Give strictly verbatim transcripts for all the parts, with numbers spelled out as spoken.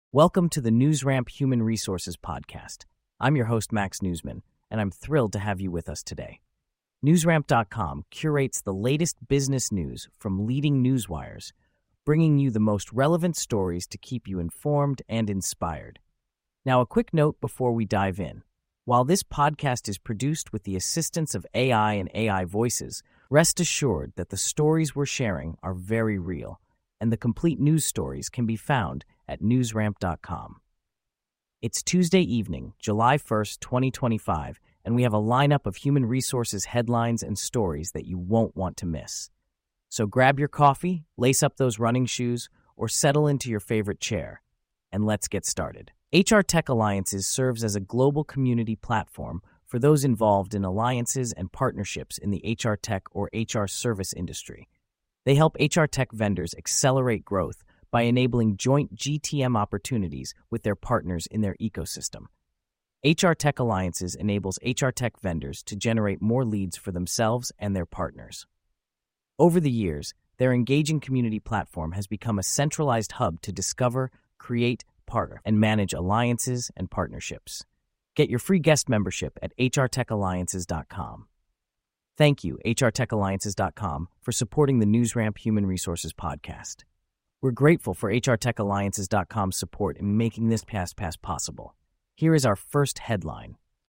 Welcome to the NewsRamp Human Resources Podcast. I'm your host, Max Newsman, and I'm thrilled to have you with us today. NewsRamp dot com curates the latest business news from leading newswires, bringing you the most relevant stories to keep you informed and inspired. Now, a quick note before we dive in. While this podcast is produced with the assistance of A I and A I voices, rest assured that the stories we're sharing are very real, and the complete news stories can be found at NewsRamp dot com. It's Tuesday evening, July first, twenty twenty-five, and we have a lineup of human resources headlines and stories that you won't want to miss. So grab your coffee, lace up those running shoes, or settle into your favorite chair, and let's get started. H R Tech Alliances serves as a global community platform for those involved in alliances and partnerships in the H R tech or H R service industry. They help H R tech vendors accelerate growth by enabling joint G T M opportunities with their partners in their ecosystem. H R Tech Alliances enables H R tech vendors to generate more leads for themselves and their partners. Over the years, their engaging community platform has become a centralized hub to discover, create, partner, and manage alliances and partnerships. Get your free guest membership at H R Tech Alliances dot com. Thank you, H R Tech Alliances dot com, for supporting the NewsRamp Human Resources Podcast. We're grateful for H R Tech Alliances dot com's support in making this past pass possible. Here is our first headline.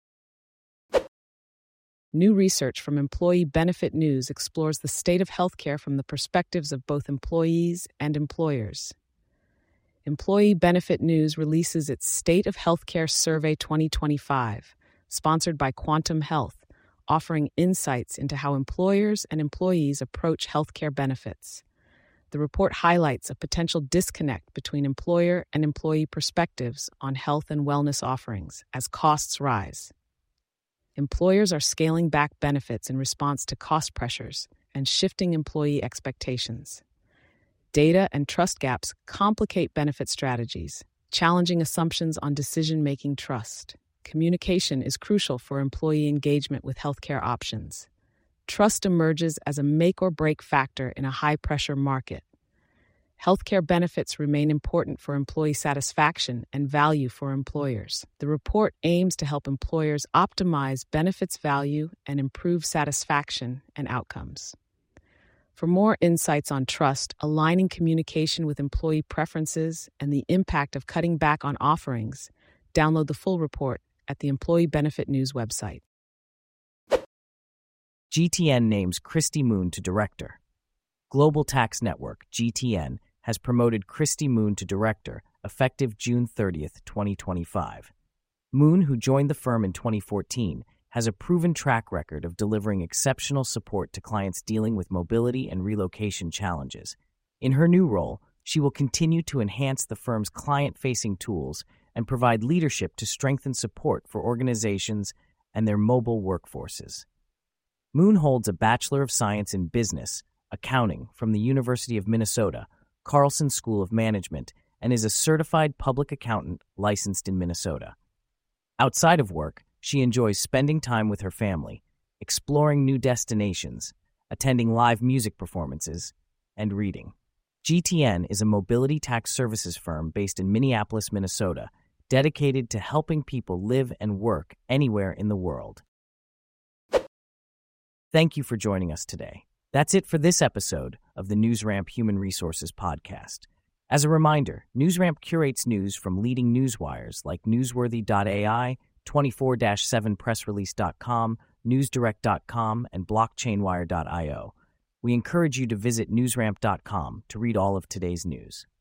New research from Employee Benefit News explores the state of healthcare from the perspectives of both employees and employers. Employee Benefit News releases its State of Healthcare Survey twenty twenty-five, sponsored by Quantum Health, offering insights into how employers and employees approach healthcare benefits. The report highlights a potential disconnect between employer and employee perspectives on health and wellness offerings as costs rise. Employers are scaling back benefits in response to cost pressures and shifting employee expectations. Data and trust gaps complicate benefit strategies, challenging assumptions on decision-making trust. Communication is crucial for employee engagement with healthcare options. Trust emerges as a make-or-break factor in a high-pressure market. Healthcare benefits remain important for employee satisfaction and value for employers. The report aims to help employers optimize benefits value and improve satisfaction and outcomes. For more insights on trust, aligning communication with employee preferences, and the impact of cutting back on offerings, download the full report at the Employee Benefit News website. G T N names Kristi Moon to director. Global Tax Network, G T N, has promoted Kristi Moon to director, effective June thirtieth, twenty twenty-five. Moon, who joined the firm in twenty fourteen, has a proven track record of delivering exceptional support to clients dealing with mobility and relocation challenges. In her new role, she will continue to enhance the firm's client-facing tools and provide leadership to strengthen support for organizations and their mobile workforces. Moon holds a Bachelor of Science in Business, Accounting from the University of Minnesota, Carlson School of Management, and is a certified public accountant licensed in Minnesota. Outside of work, she enjoys spending time with her family, exploring new destinations, attending live music performances, and reading. G T N is a mobility tax services firm based in Minneapolis, Minnesota, dedicated to helping people live and work anywhere in the world. Thank you for joining us today. That's it for this episode of the NewsRamp Human Resources Podcast. As a reminder, NewsRamp curates news from leading newswires like Newsworthy dot A I, twenty-four seven press release dot com, Newsdirect dot com, and Blockchainwire dot io. We encourage you to visit NewsRamp dot com to read all of today's news.